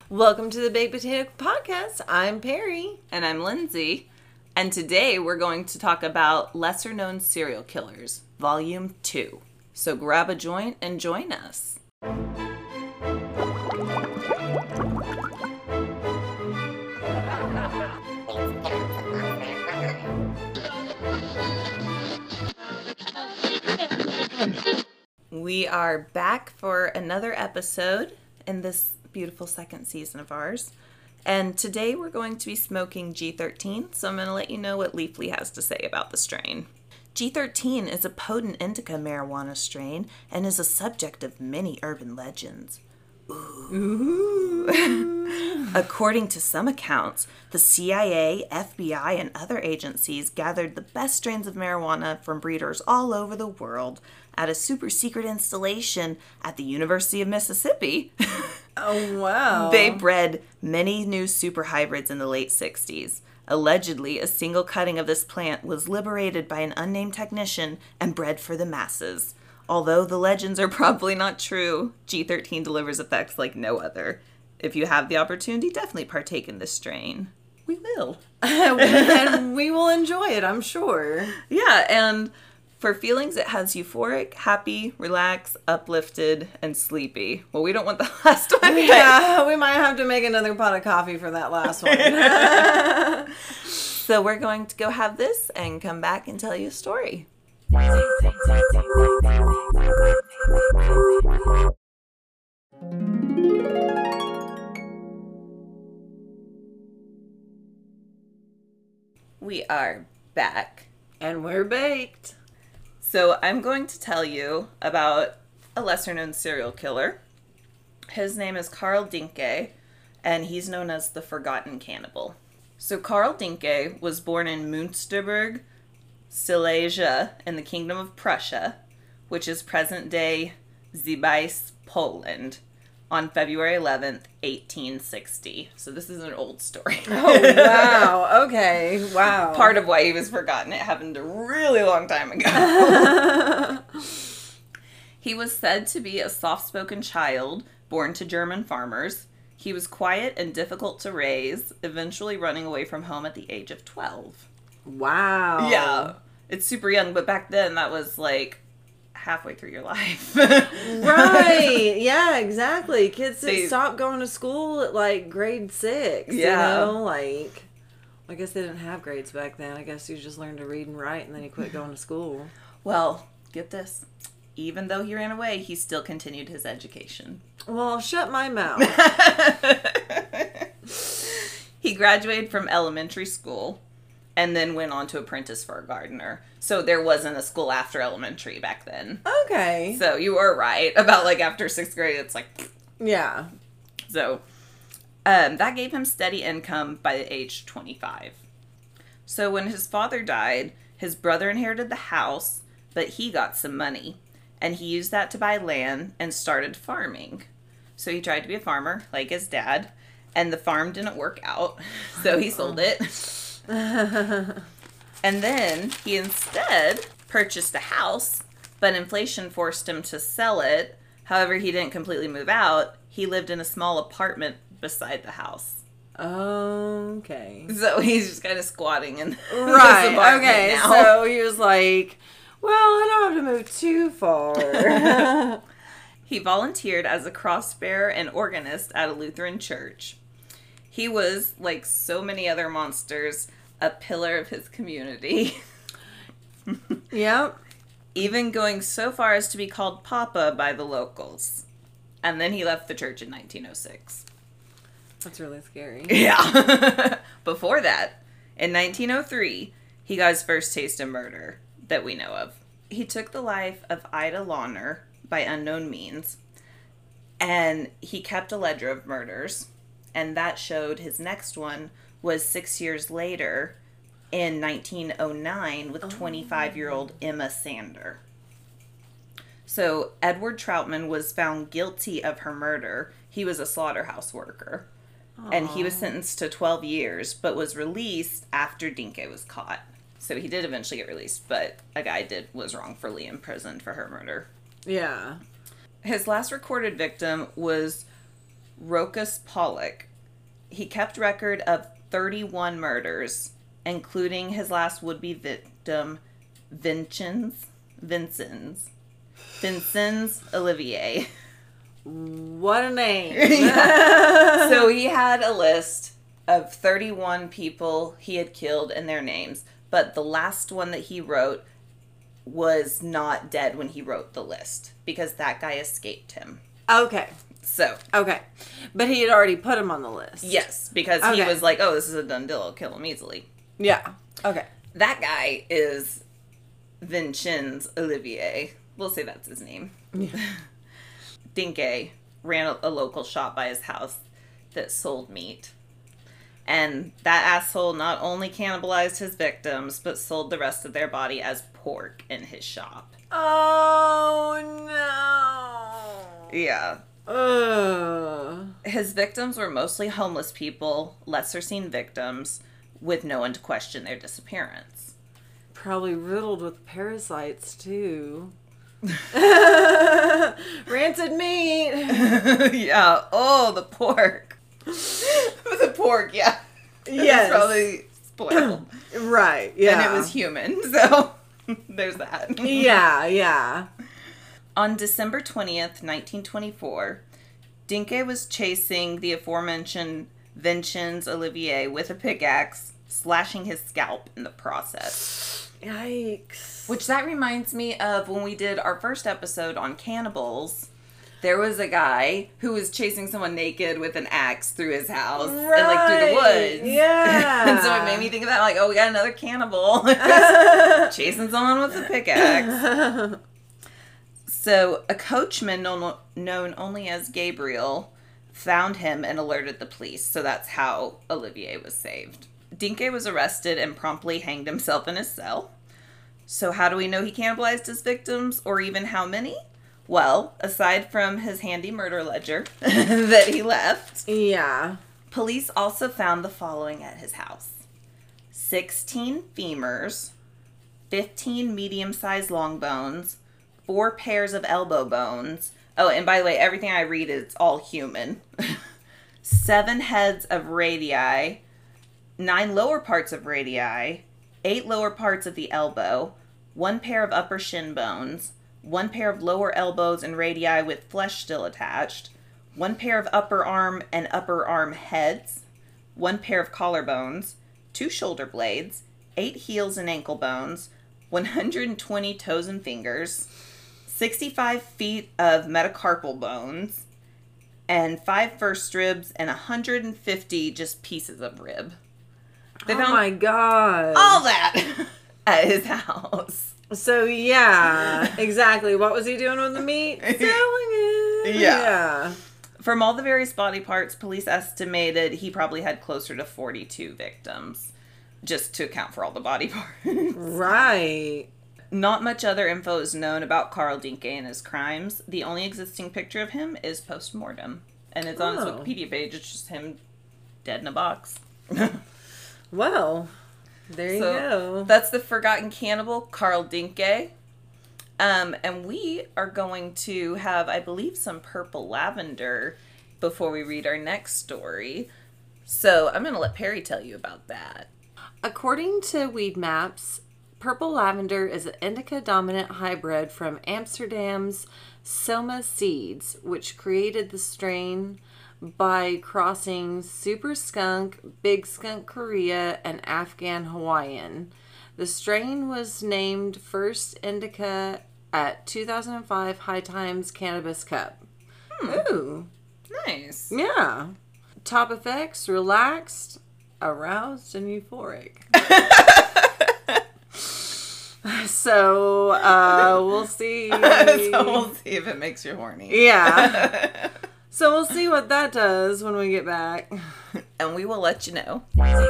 Welcome to the Baked Potato Podcast. I'm Perry. And I'm Lindsay. And today we're going to talk about Lesser Known Serial Killers, Volume 2. So grab a joint and join us. We are back for another episode in this beautiful second season of ours. And today we're going to be smoking G13, so I'm going to let you know what Leafly has to say about the strain. G13 is a potent indica marijuana strain and is a subject of many urban legends. Ooh. According to some accounts, the CIA, FBI, and other agencies gathered the best strains of marijuana from breeders all over the world at a super secret installation at the University of Mississippi. Oh, wow. They bred many new super hybrids in the late 60s. Allegedly, a single cutting of this plant was liberated by an unnamed technician and bred for the masses. Although the legends are probably not true, G13 delivers effects like no other. If you have the opportunity, definitely partake in this strain. We will. And we will enjoy it, I'm sure. Yeah, and for feelings, it has euphoric, happy, relaxed, uplifted, and sleepy. Well, we don't want the last one. Yeah, we might have to make another pot of coffee for that last one. So we're going to go have this and come back and tell you a story. We are back. And we're baked. So I'm going to tell you about a lesser-known serial killer. His name is Karl Dinke, and he's known as the Forgotten Cannibal. So Karl Dinke was born in Münsterberg, Silesia, in the Kingdom of Prussia, which is present-day Zebice, Poland, on February 11th, 1860. So this is an old story. Oh, wow. Okay. Wow. Part of why he was forgotten. It happened a really long time ago. He was said to be a soft-spoken child born to German farmers. He was quiet and difficult to raise, eventually running away from home at the age of 12. Wow. Yeah. It's super young, but back then that was like halfway through your life. Right. Yeah, exactly. Kids that stop going to school at like grade 6. Yeah. You know, like, I guess they didn't have grades back then. I guess you just learned to read and write and then you quit going to school. Well, get this. Even though he ran away, he still continued his education. Well, shut my mouth. He graduated from elementary school and then went on to apprentice for a gardener. So there wasn't a school after elementary back then. Okay. So you were right about like after 6th grade, it's like... Yeah. So that gave him steady income by the age 25. So when his father died, his brother inherited the house, but he got some money. And he used that to buy land and started farming. So he tried to be a farmer, like his dad, and the farm didn't work out, so he sold it. And then he instead purchased a house, but inflation forced him to sell it. However, he didn't completely move out. He lived in a small apartment beside the house. Okay. So he's just kind of squatting in this apartment okay, now. So he was like, well, I don't have to move too far. He volunteered as a cross-bearer and organist at a Lutheran church. He was, like so many other monsters, a pillar of his community. Yep. Even going so far as to be called Papa by the locals. And then he left the church in 1906. That's really scary. Yeah. Before that, in 1903, he got his first taste of murder that we know of. He took the life of Ida Launer by unknown means, and he kept a ledger of murders, and that showed his next one was 6 years later in 1909 with 25-year-old Emma Sander. So Edward Troutman was found guilty of her murder. He was a slaughterhouse worker. Aww. And he was sentenced to 12 years, but was released after Dinke was caught. So he did eventually get released, but a guy was wrongfully imprisoned for her murder. Yeah. His last recorded victim was Rokas Pollock. He kept record of 31 murders, including his last would-be victim, Vincenz Olivier. What a name. Yeah. So he had a list of 31 people he had killed and their names, but the last one that he wrote was not dead when he wrote the list because that guy escaped him. Okay. So. Okay. But he had already put him on the list. Yes, because he was like, oh, this is a done deal. I'll kill him easily. Yeah. Okay. That guy is Vincenz Olivier. We'll say that's his name. Yeah. Dinke ran a local shop by his house that sold meat. And that asshole not only cannibalized his victims, but sold the rest of their body as pork in his shop. Oh, no. Yeah. His victims were mostly homeless people, lesser seen victims, with no one to question their disappearance. Probably riddled with parasites, too. Rancid meat. Yeah. Oh, the pork. The pork, yeah. Yes. It was probably spoiled. Right, yeah. And it was human, so there's that. Yeah. On December 20th, 1924, Dinke was chasing the aforementioned Vincenz Olivier with a pickaxe, slashing his scalp in the process. Yikes. Which that reminds me of when we did our first episode on cannibals. There was a guy who was chasing someone naked with an axe through his house and through the woods. Yeah. And so it made me think of that, we got another cannibal chasing someone with a pickaxe. So a coachman known only as Gabriel found him and alerted the police. So that's how Olivier was saved. Dinke was arrested and promptly hanged himself in his cell. So how do we know he cannibalized his victims, or even how many? Well, aside from his handy murder ledger that he left, police also found the following at his house: 16 femurs, 15 medium-sized long bones, 4 pairs of elbow bones. Oh, and by the way, everything I read is all human. 7 heads of radii, 9 lower parts of radii, 8 lower parts of the elbow, 1 pair of upper shin bones, 1 pair of lower elbows and radii with flesh still attached, 1 pair of upper arm and upper arm heads, 1 pair of collarbones, 2 shoulder blades, 8 heels and ankle bones, 120 toes and fingers, 65 feet of metacarpal bones, and 5 first ribs, and 150 just pieces of rib. They found my God. all that at his house. So, yeah, exactly. What was he doing with the meat? Selling it. Yeah. From all the various body parts, police estimated he probably had closer to 42 victims, just to account for all the body parts. Right. Not much other info is known about Karl Dinke and his crimes. The only existing picture of him is post-mortem. And it's on his Wikipedia page. It's just him dead in a box. Well, there you go. That's the forgotten cannibal, Karl Dinke. And we are going to have, I believe, some purple lavender before we read our next story. So I'm going to let Perry tell you about that. According to Weed Maps, purple lavender is an indica-dominant hybrid from Amsterdam's Soma Seeds, which created the strain by crossing Super Skunk, Big Skunk Korea, and Afghan Hawaiian. The strain was named First Indica at 2005 High Times Cannabis Cup. Ooh. Nice. Yeah. Top effects: relaxed, aroused, and euphoric. So, we'll see. So we'll see if it makes you horny. Yeah. So we'll see what that does when we get back. And we will let you know.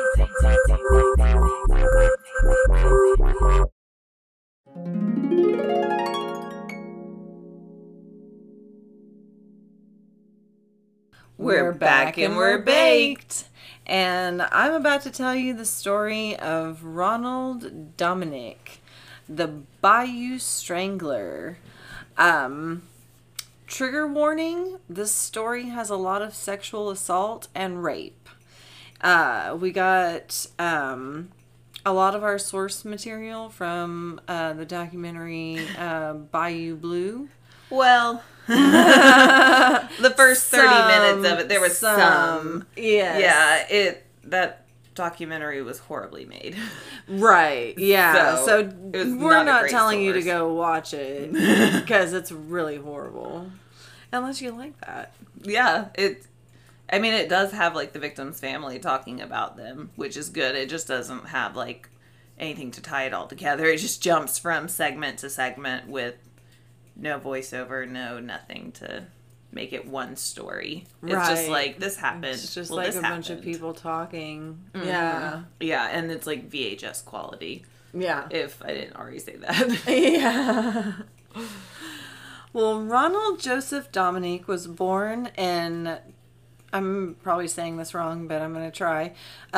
We're back and we're baked. And I'm about to tell you the story of Ronald Dominic, the Bayou Strangler. Trigger warning, this story has a lot of sexual assault and rape. We got a lot of our source material from the documentary Bayou Blue. Well, the first 30 minutes of it, there was some. Yes. Yeah, that documentary was horribly made. Right. Yeah. So we're not telling you to source. go watch it because it's really horrible. Unless you like that. Yeah, it does have, like, the victim's family talking about them, which is good. It just doesn't have, like, anything to tie it all together. It just jumps from segment to segment with no voiceover, no nothing to make it one story. It's just like, this happened. It's just well, like this a bunch of happened. people talking. Mm-hmm. Yeah. Yeah, and it's like VHS quality. Yeah. If I didn't already say that. Yeah. Well, Ronald Joseph Dominique was born in, I'm probably saying this wrong, but I'm going to try,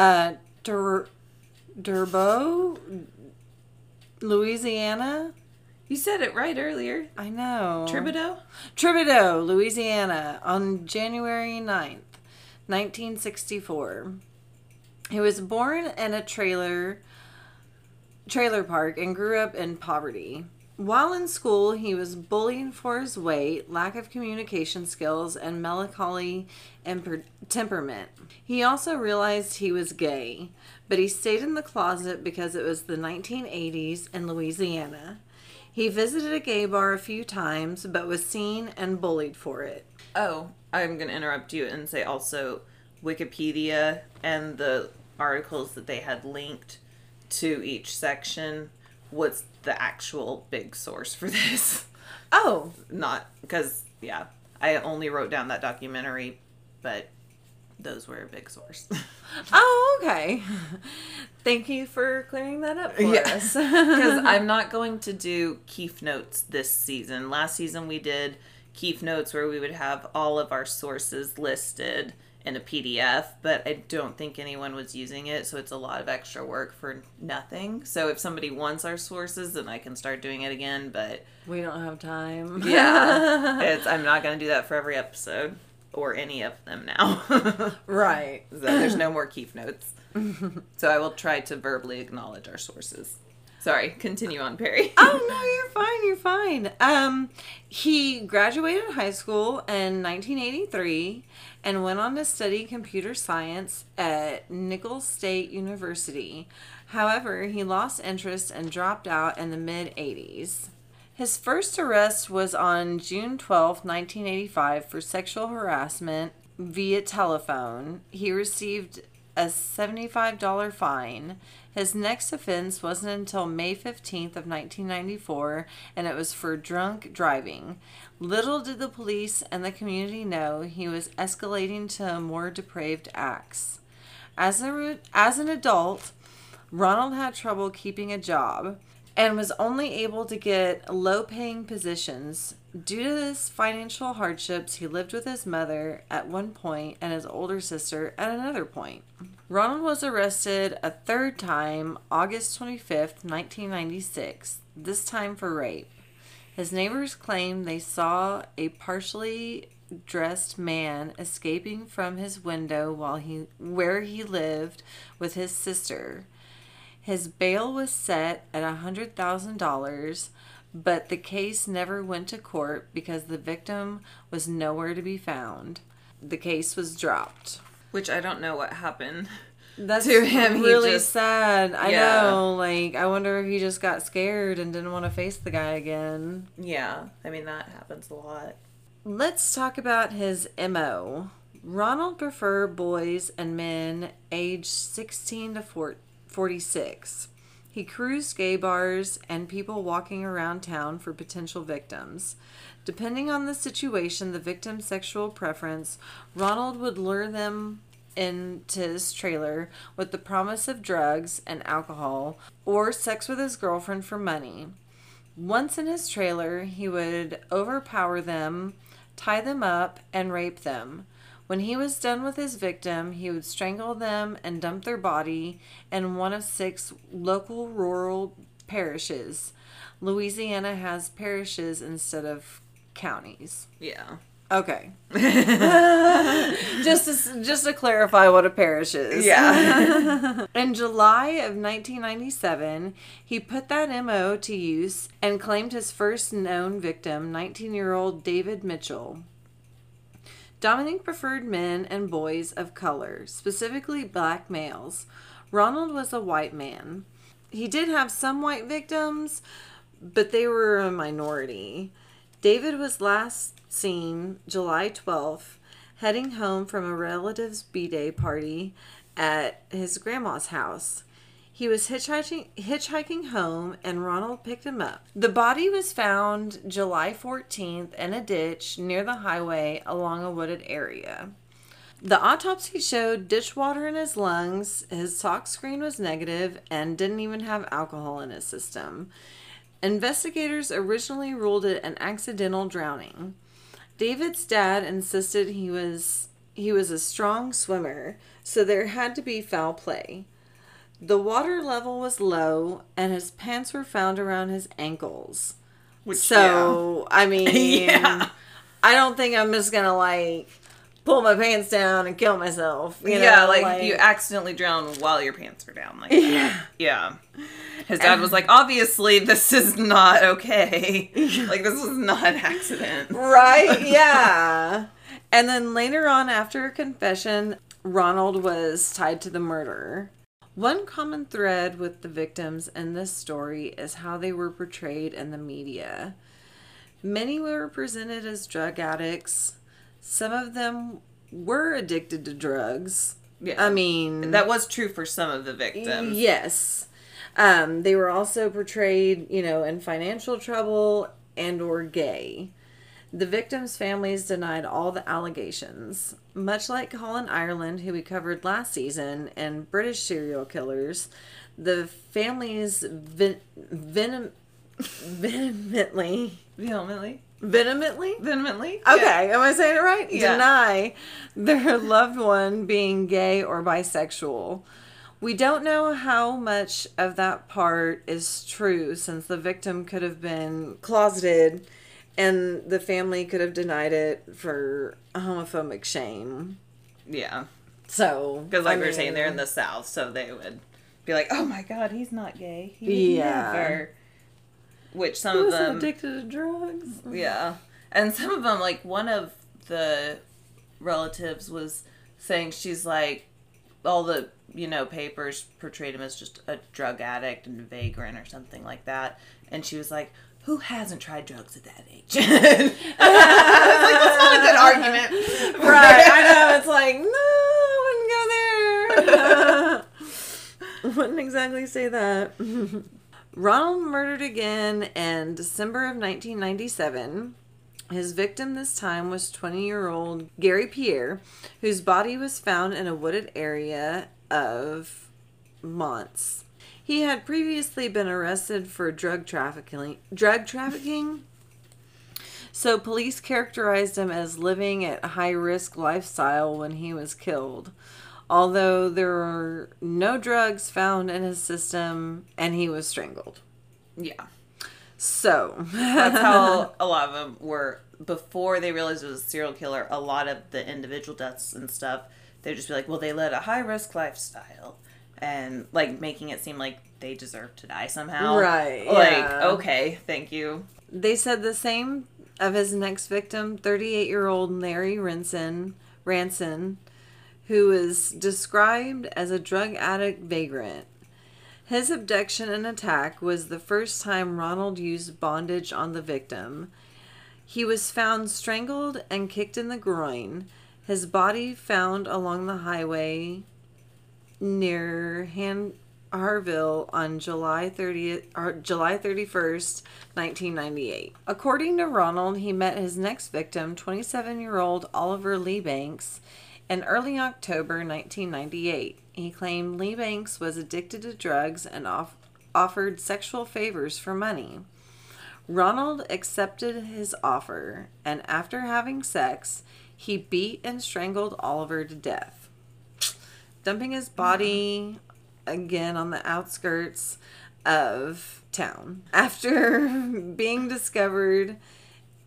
Durbo, Louisiana. You said it right earlier. I know. Thibodeau, Louisiana, on January 9th, 1964. He was born in a trailer park and grew up in poverty. While in school, he was bullied for his weight, lack of communication skills, and melancholy and temperament. He also realized he was gay, but he stayed in the closet because it was the 1980s in Louisiana. He visited a gay bar a few times, but was seen and bullied for it. Oh, I'm going to interrupt you and say also Wikipedia and the articles that they had linked to each section was the actual big source for this. Oh. Not, because, yeah, I only wrote down that documentary, but those were a big source. Oh, okay. Thank you for clearing that up for us. Because I'm not going to do Keef Notes this season. Last season we did Keef Notes where we would have all of our sources listed in a PDF, but I don't think anyone was using it, so it's a lot of extra work for nothing. So if somebody wants our sources, then I can start doing it again, but we don't have time. Yeah. I'm not going to do that for every episode. Or any of them now. Right. So there's no more Keef Notes. So I will try to verbally acknowledge our sources. Sorry, continue on, Perry. Oh, no, you're fine. He graduated high school in 1983 and went on to study computer science at Nicholls State University. However, he lost interest and dropped out in the mid-80s. His first arrest was on June 12, 1985 for sexual harassment via telephone. He received a $75 fine. His next offense wasn't until May 15th of 1994, and it was for drunk driving. Little did the police and the community know he was escalating to more depraved acts. As an adult, Ronald had trouble keeping a job and was only able to get low-paying positions. Due to his financial hardships, he lived with his mother at one point and his older sister at another point. Ronald was arrested a third time, August 25th, 1996, this time for rape. His neighbors claimed they saw a partially dressed man escaping from his window where he lived with his sister. His bail was set at $100,000, but the case never went to court because the victim was nowhere to be found. The case was dropped. Which I don't know what happened That's to him. really sad. I Yeah. know. Like, I wonder if he just got scared and didn't want to face the guy again. Yeah, I mean, that happens a lot. Let's talk about his MO. Ronald preferred boys and men aged 16 to 46. He cruised gay bars and people walking around town for potential victims. Depending on the situation, the victim's sexual preference, Ronald would lure them into his trailer with the promise of drugs and alcohol or sex with his girlfriend for money. Once in his trailer, he would overpower them, tie them up, and rape them. When he was done with his victim, he would strangle them and dump their body in one of 6 local rural parishes. Louisiana has parishes instead of counties. Yeah. Okay. just to clarify what a parish is. Yeah. In July of 1997, he put that MO to use and claimed his first known victim, 19-year-old David Mitchell. Dominic preferred men and boys of color, specifically black males. Ronald was a white man. He did have some white victims, but they were a minority. David was last seen July 12th, heading home from a relative's B-Day party at his grandma's house. He was hitchhiking home, and Ronald picked him up. The body was found July 14th in a ditch near the highway along a wooded area. The autopsy showed ditch water in his lungs, his tox screen was negative, and didn't even have alcohol in his system. Investigators originally ruled it an accidental drowning. David's dad insisted he was a strong swimmer, so there had to be foul play. The water level was low, and his pants were found around his ankles. I mean, yeah. I don't think I'm just gonna, pull my pants down and kill myself. You know? You accidentally drown while your pants are down like that. Yeah. His dad was like, obviously, this is not okay. This was not an accident. Right? Yeah. And then later on, after a confession, Ronald was tied to the murder. One common thread with the victims in this story is how they were portrayed in the media. Many were presented as drug addicts. Some of them were addicted to drugs. Yeah. I mean... That was true for some of the victims. Yes. They were also portrayed, in financial trouble and or gay. The victims' families denied all the allegations. Much like Colin Ireland, who we covered last season, and British serial killers, the families vehemently? Okay, am I saying it right? Yeah. Deny their loved one being gay or bisexual. We don't know how much of that part is true, since the victim could have been closeted and the family could have denied it for homophobic shame. Yeah. So, because we were saying, they're in the South, so they would be like, "Oh my God, he's not gay. He never." Which some of them addicted to drugs. Yeah, and some of them, one of the relatives was saying she's like, all the papers portrayed him as just a drug addict and a vagrant or something like that, and she was like, who hasn't tried drugs at that age? I was like, that's not a good argument. Right, I know. It's like, no, I wouldn't go there. Wouldn't exactly say that. Ronald murdered again in December of 1997. His victim this time was 20-year-old Gary Pierre, whose body was found in a wooded area of Mons. He had previously been arrested for drug trafficking, so police characterized him as living at a high-risk lifestyle when he was killed, although there were no drugs found in his system and he was strangled. Yeah. So. That's how a lot of them were, before they realized it was a serial killer, a lot of the individual deaths and stuff, they'd just be like, well, they led a high-risk lifestyle. And, making it seem like they deserve to die somehow. Right, yeah. Okay, thank you. They said the same of his next victim, 38-year-old Larry Ranson, who was described as a drug addict vagrant. His abduction and attack was the first time Ronald used bondage on the victim. He was found strangled and kicked in the groin. His body found along the highway near Harville on July 31st, 1998. According to Ronald, he met his next victim, 27-year-old Oliver Lee Banks, in early October 1998. He claimed Lee Banks was addicted to drugs and offered sexual favors for money. Ronald accepted his offer, and after having sex, he beat and strangled Oliver to death, dumping his body again on the outskirts of town. After being discovered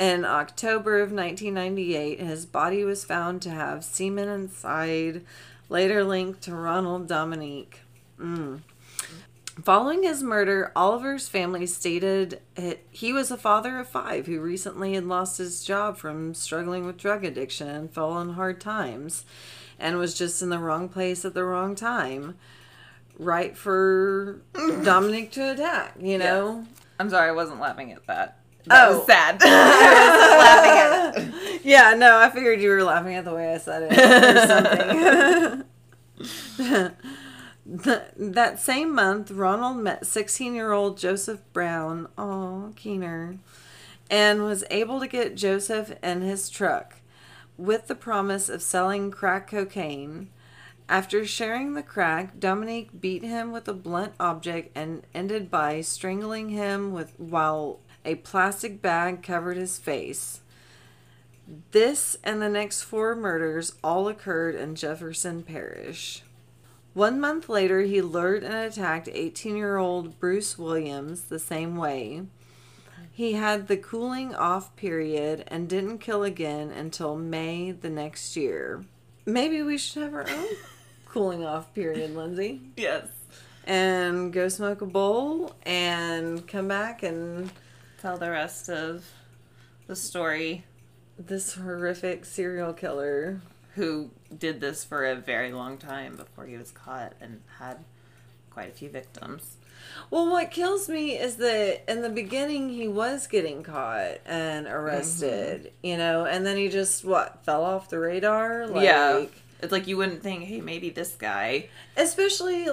In October of 1998, his body was found to have semen inside, later linked to Ronald Dominique. Following his murder, Oliver's family stated he was a father of 5 who recently had lost his job from struggling with drug addiction and fell on hard times, and was just in the wrong place at the wrong time. Right for Dominique to attack, you know? Yes. I'm sorry, I wasn't laughing at that. That was sad. I wasn't laughing at it. Yeah, no, I figured you were laughing at the way I said it or something. That same month, Ronald met 16-year-old Joseph Brown, Keener, and was able to get Joseph in his truck with the promise of selling crack cocaine. After sharing the crack, Dominique beat him with a blunt object and ended by strangling him while a plastic bag covered his face. This and the next 4 murders all occurred in Jefferson Parish. 1 month later, he lured and attacked 18-year-old Bruce Williams the same way. He had the cooling off period and didn't kill again until May the next year. Maybe we should have our own cooling off period, Lindsay. Yes. And go smoke a bowl and come back and tell the rest of the story. This horrific serial killer who did this for a very long time before he was caught and had quite a few victims. Well, what kills me is that in the beginning he was getting caught and arrested, you know, and then he just, fell off the radar? Like, yeah. It's like you wouldn't think, hey, maybe this guy. Especially,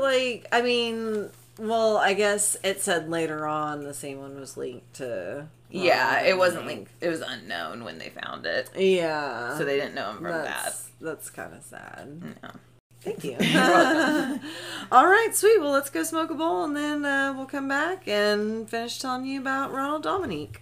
I guess it said later on the same one was linked to... Yeah, it wasn't linked. It was unknown when they found it. Yeah. So they didn't know him from that. That's kind of sad. Yeah. Thank you. You're welcome. All right, sweet. Well, let's go smoke a bowl, and then we'll come back and finish telling you about Ronald Dominique.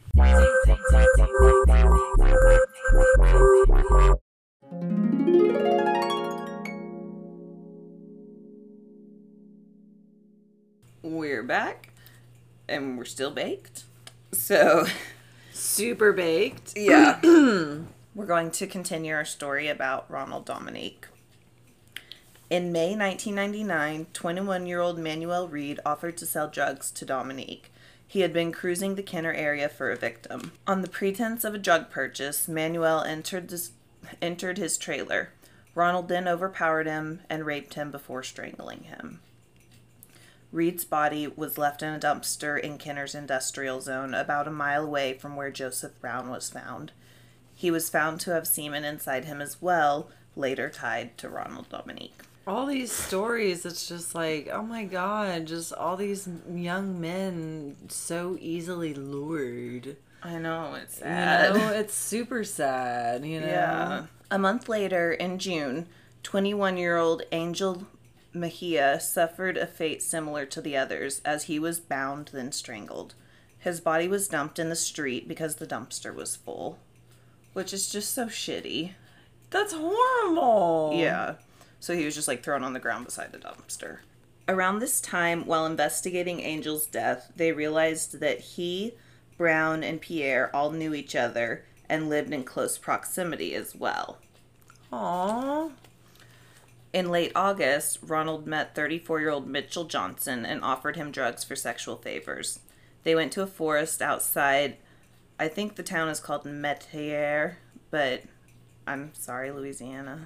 We're back, and we're still baked. So... Super baked. Yeah. We're going to continue our story about Ronald Dominique. In May 1999, 21-year-old Manuel Reed offered to sell drugs to Dominique. He had been cruising the Kenner area for a victim. On the pretense of a drug purchase, Manuel entered his trailer. Ronald then overpowered him and raped him before strangling him. Reed's body was left in a dumpster in Kenner's industrial zone about a mile away from where Joseph Brown was found. He was found to have semen inside him as well, later tied to Ronald Dominique. All these stories, it's just like, oh my God, just all these young men so easily lured. I know, it's sad. You know, it's super sad, you know? Yeah. A month later, in June, 21-year-old Angel Mejia suffered a fate similar to the others, as he was bound, then strangled. His body was dumped in the street because the dumpster was full. Which is just so shitty. That's horrible. Yeah. So he was just thrown on the ground beside the dumpster. Around this time, while investigating Angel's death, they realized that he, Brown, and Pierre all knew each other and lived in close proximity as well. Aww. In late August, Ronald met 34-year-old Mitchell Johnson and offered him drugs for sexual favors. They went to a forest outside, I think the town is called Metier, but I'm sorry, Louisiana.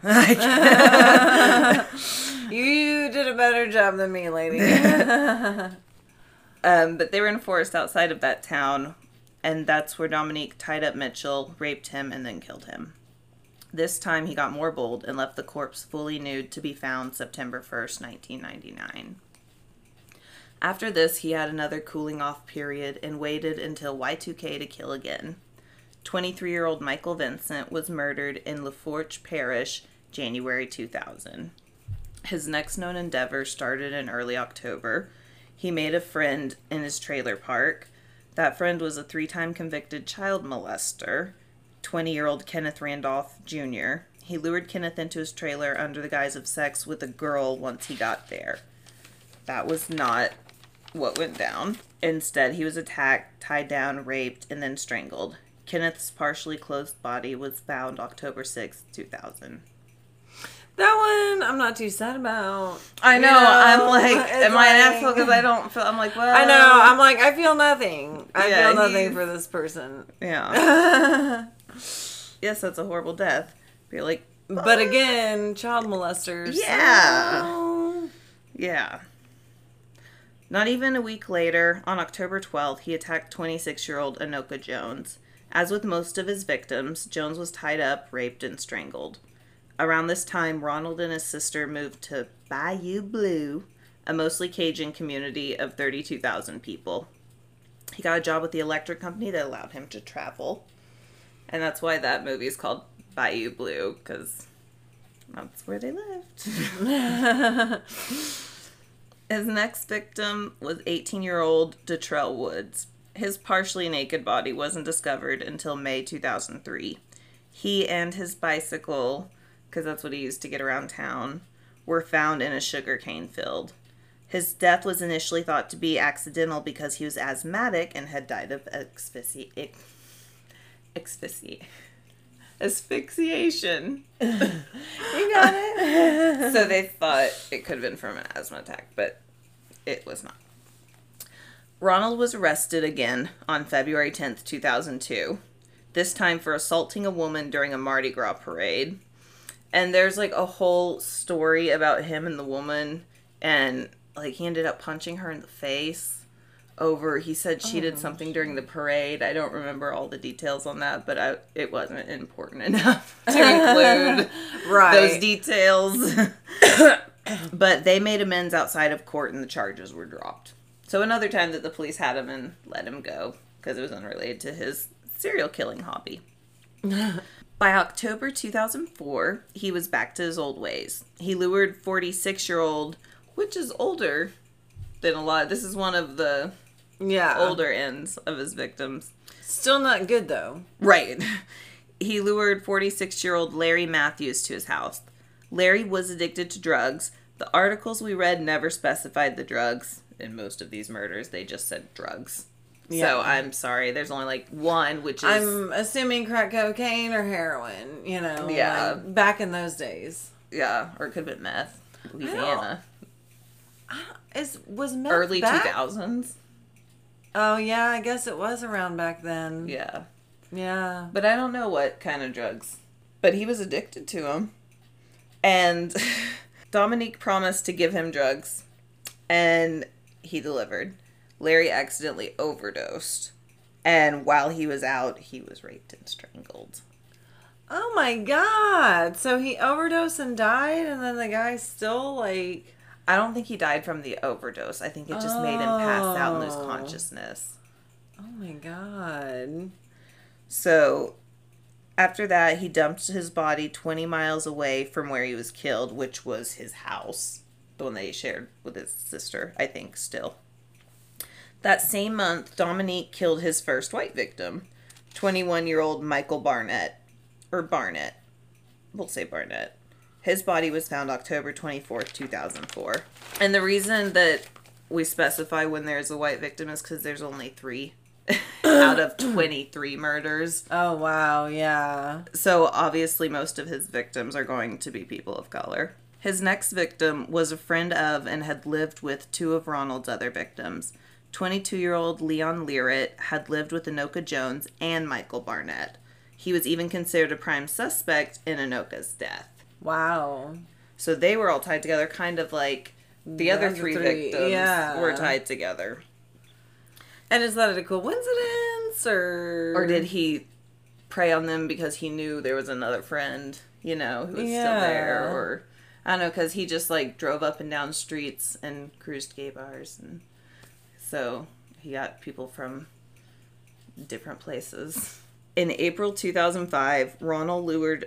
You did a better job than me, lady. But they were in a forest outside of that town, and that's where Dominique tied up Mitchell, raped him, and then killed him. This time he got more bold and left the corpse fully nude to be found September 1st, 1999. After this, he had another cooling off period and waited until Y2K to kill again. 23-year-old Michael Vincent was murdered in Lafourche Parish, January 2000. His next known endeavor started in early October. He made a friend in his trailer park. That friend was a 3-time convicted child molester, 20-year-old Kenneth Randolph Jr. He lured Kenneth into his trailer under the guise of sex with a girl once he got there. That was not what went down. Instead, he was attacked, tied down, raped, and then strangled. Kenneth's partially clothed body was found October 6, 2000. That one I'm not too sad about. I know. I'm like, am I an asshole because I don't feel... I'm like, well... I know. I'm like, I feel nothing. I feel nothing for this person. Yeah. Yes, that's a horrible death. You're like... But again, child molesters. Yeah. So... Yeah. Not even a week later, on October 12th, he attacked 26-year-old Anoka Jones. As with most of his victims, Jones was tied up, raped, and strangled. Around this time, Ronald and his sister moved to Bayou Blue, a mostly Cajun community of 32,000 people. He got a job with the electric company that allowed him to travel. And that's why that movie is called Bayou Blue, because that's where they lived. His next victim was 18-year-old Detrell Woods. His partially naked body wasn't discovered until May 2003. He and his bicycle, because that's what he used to get around town, were found in a sugarcane field. His death was initially thought to be accidental because he was asthmatic and had died of asphyxiation. You got it. So they thought it could have been from an asthma attack, but it was not. Ronald was arrested again on February 10th, 2002. This time for assaulting a woman during a Mardi Gras parade. And there's like a whole story about him and the woman, and like he ended up punching her in the face over, he said she did something during the parade. I don't remember all the details on that, but it wasn't important enough to include those details. But they made amends outside of court and the charges were dropped. So another time that the police had him and let him go because it was unrelated to his serial killing hobby. By October 2004, he was back to his old ways. He lured 46-year-old, which is older than a lot. This is one of the older ends of his victims. Still not good, though. Right. He lured 46-year-old Larry Matthews to his house. Larry was addicted to drugs. The articles we read never specified the drugs. In most of these murders, they just said drugs. Yeah. So I'm sorry, there's only like one, which is... I'm assuming crack cocaine or heroin, you know. Yeah. Like back in those days. Yeah, or it could have been meth. Louisiana. Was meth early back? 2000s? Oh, yeah, I guess it was around back then. Yeah. Yeah. But I don't know what kind of drugs. But he was addicted to them. And Dominique promised to give him drugs. And he delivered. Larry accidentally overdosed. And while he was out, he was raped and strangled. Oh my God. So he overdosed and died, and then the guy still, like... I don't think he died from the overdose. I think it just made him pass out and lose consciousness. Oh my God. So, after that, he dumped his body 20 miles away from where he was killed, which was his house. The one that he shared with his sister, I think, still. That same month, Dominique killed his first white victim, 21-year-old Michael Barnett. Or Barnett. We'll say Barnett. His body was found October 24th, 2004. And the reason that we specify when there's a white victim is because there's only 3 out of 23 murders. Oh, wow, yeah. So obviously most of his victims are going to be people of color. His next victim was a friend of and had lived with 2 of Ronald's other victims. 22-year-old Leon Learitt had lived with Anoka Jones and Michael Barnett. He was even considered a prime suspect in Anoka's death. Wow. So they were all tied together, kind of like the other 3 victims were tied together. And is that a coincidence, or did he prey on them because he knew there was another friend, you know, who was still there, or I don't know, because he just like drove up and down streets and cruised gay bars, and so he got people from different places. In April 2005, Ronald lured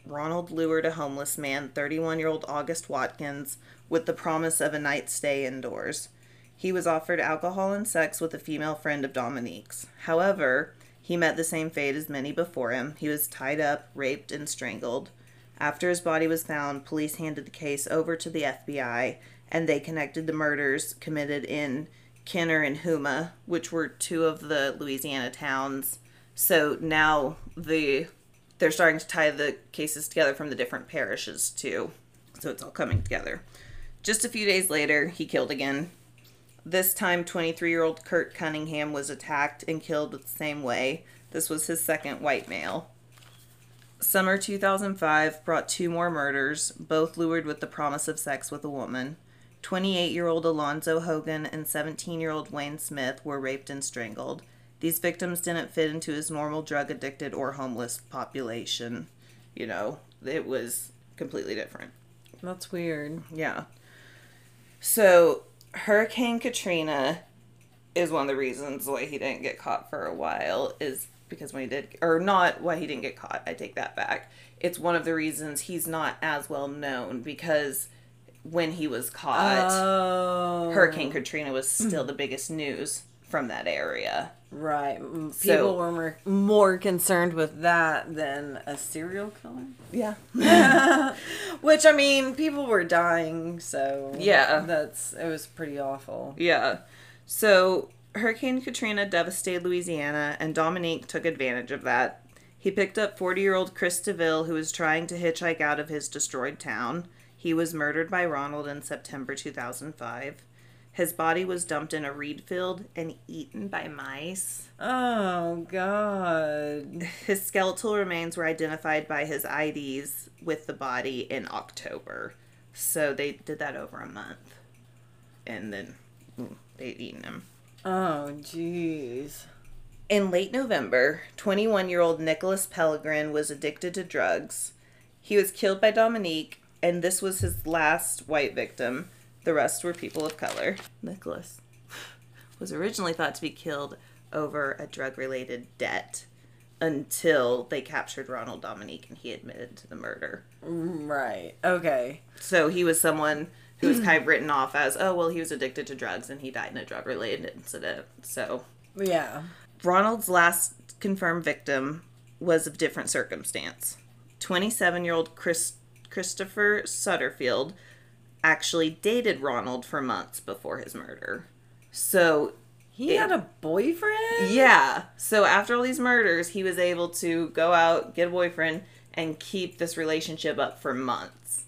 a homeless man, 31-year-old August Watkins, with the promise of a night stay indoors. He was offered alcohol and sex with a female friend of Dominique's. However, he met the same fate as many before him. He was tied up, raped, and strangled. After his body was found, police handed the case over to the FBI, and they connected the murders committed in Kenner and Houma, which were 2 of the Louisiana towns So now they're starting to tie the cases together from the different parishes too. So it's all coming together. Just a few days later, he killed again. This time, 23-year-old Kurt Cunningham was attacked and killed the same way. This was his second white male. Summer 2005 brought 2 more murders, both lured with the promise of sex with a woman. 28-year-old Alonzo Hogan and 17-year-old Wayne Smith were raped and strangled. These victims didn't fit into his normal drug-addicted or homeless population. You know, it was completely different. That's weird. Yeah. So, Hurricane Katrina is one of the reasons why he didn't get caught for a while, is because when he did, or not why he didn't get caught, I take that back. It's one of the reasons he's not as well known, because when he was caught, Hurricane Katrina was still the biggest news from that area. Right. People were more concerned with that than a serial killer. Yeah. Which, I mean, people were dying, so... Yeah. It was pretty awful. Yeah. So, Hurricane Katrina devastated Louisiana, and Dominique took advantage of that. He picked up 40-year-old Chris DeVille, who was trying to hitchhike out of his destroyed town. He was murdered by Ronald in September 2005. His body was dumped in a reed field and eaten by mice. Oh, God. His skeletal remains were identified by his IDs with the body in October. So they did that over a month. And then they'd eaten him. Oh, jeez. In late November, 21-year-old Nicholas Pellegrin was addicted to drugs. He was killed by Dominique, and this was his last white victim. The rest were people of color. Nicholas was originally thought to be killed over a drug-related debt until they captured Ronald Dominique and he admitted to the murder. Right. Okay. So he was someone who was kind of written off as, oh, well, he was addicted to drugs and he died in a drug-related incident. So, yeah. Ronald's last confirmed victim was of different circumstance. 27-year-old Christopher Sutterfield actually dated Ronald for months before his murder. So... He had a boyfriend? Yeah. So after all these murders, he was able to go out, get a boyfriend, and keep this relationship up for months.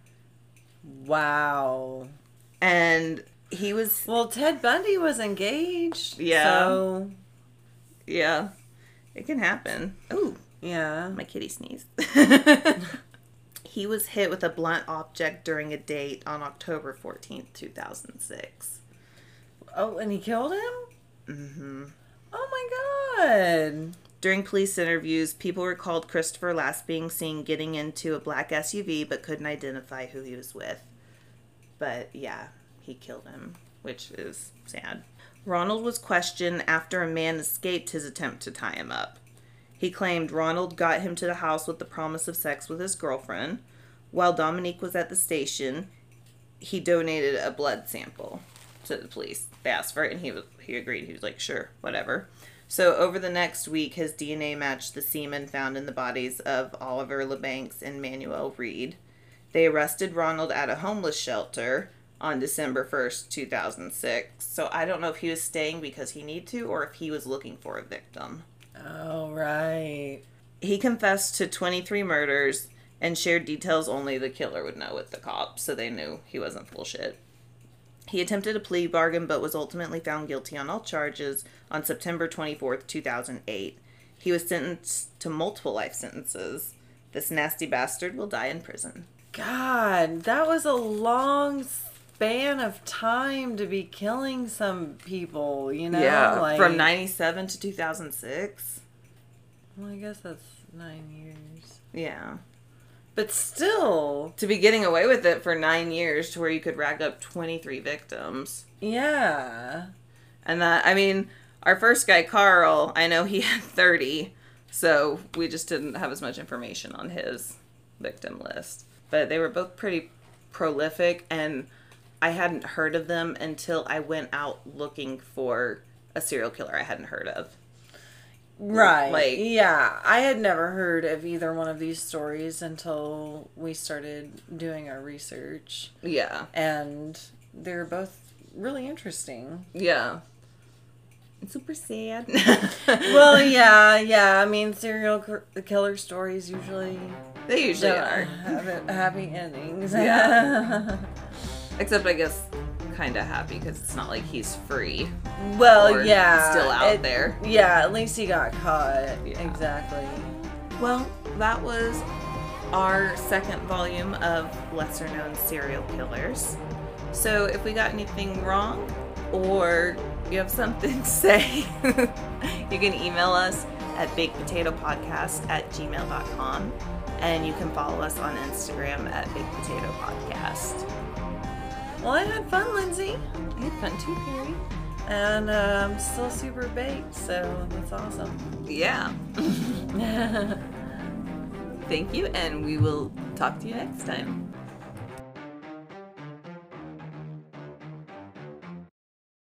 Wow. And he was... Well, Ted Bundy was engaged. Yeah. So... Yeah. It can happen. Ooh. Yeah. My kitty sneezed. He was hit with a blunt object during a date on October 14th, 2006. Oh, and he killed him? Mm-hmm. Oh my God. During police interviews, people recalled Christopher last being seen getting into a black SUV but couldn't identify who he was with. But yeah, he killed him, which is sad. Ronald was questioned after a man escaped his attempt to tie him up. He claimed Ronald got him to the house with the promise of sex with his girlfriend. While Dominique was at the station, he donated a blood sample to the police. They asked for it, and he agreed. He was like, sure, whatever. So over the next week, his DNA matched the semen found in the bodies of Oliver LeBancs and Manuel Reed. They arrested Ronald at a homeless shelter on December 1st, 2006. So I don't know if he was staying because he needed to or if he was looking for a victim. Oh, right. He confessed to 23 murders and shared details only the killer would know with the cops, so they knew he wasn't full shit. He attempted a plea bargain but was ultimately found guilty on all charges on September 24th, 2008. He was sentenced to multiple life sentences. This nasty bastard will die in prison. God, that was a long span of time to be killing some people, you know? Yeah, like, from 97 to 2006. Well, I guess that's 9 years. Yeah. But still. To be getting away with it for 9 years to where you could rack up 23 victims. Yeah. And that, I mean, our first guy, Carl, I know he had 30, so we just didn't have as much information on his victim list. But they were both pretty prolific, and I hadn't heard of them until I went out looking for a serial killer I hadn't heard of. Right. Like, yeah. I had never heard of either one of these stories until we started doing our research. Yeah. And they're both really interesting. Yeah. It's super sad. Well, yeah. I mean, serial killer stories usually They usually don't are. have happy endings. Yeah. Except, I guess, kind of happy because it's not like he's free. Well, or yeah. still out there. Yeah, at least he got caught. Yeah. Exactly. Well, that was our second volume of lesser known serial killers. So if we got anything wrong or you have something to say, you can email us at bakedpotatopodcast@gmail.com, and you can follow us on Instagram at bakedpotatopodcast. Well, I had fun, Lindsay. I had fun too, Carrie. And I'm still super baked, so that's awesome. Yeah. Thank you, and we will talk to you next time.